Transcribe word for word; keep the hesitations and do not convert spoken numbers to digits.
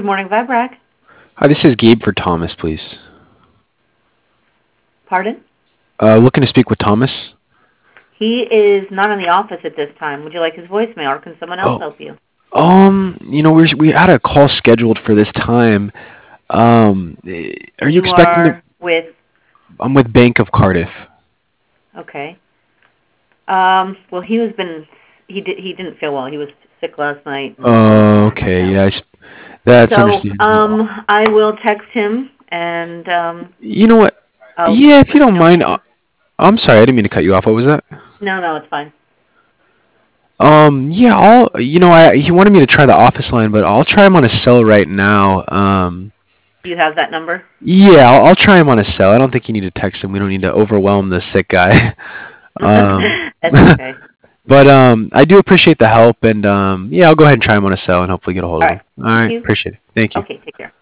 morning, Vibrac. Hi, this is Gabe for Thomas, please. Pardon? Uh, looking to speak with Thomas. He is not in the office at this time. Would you like his voicemail, or can someone else Oh, help you? um, you know, we we had a call scheduled for this time. Um, eh, are you You expecting to? are with, I'm with Bank of Cardiff. okay. Um, well, he was been, he, did, he didn't feel well. He was sick last night, and he's Oh, home right okay, now. yeah, I s that's So, understandable. um, I will text him, and um, You know what? I'll Yeah, if you let you don't know when mind, he uh, is. I'm sorry, I didn't mean to cut you off. What was that? No, no, it's fine. Um, yeah, I'll, you know, I he wanted me to try the office line, but I'll try him on a cell right now. Um, Do you have that number? yeah, I'll, I'll try him on a cell. I don't think you need to text him. We don't need to overwhelm the sick guy. Um, That's okay. but um, I do appreciate the help, and um, yeah, I'll go ahead and try him on a cell and hopefully get a hold All of him. right. All Thank right, you. appreciate it. Thank you. Okay, take care.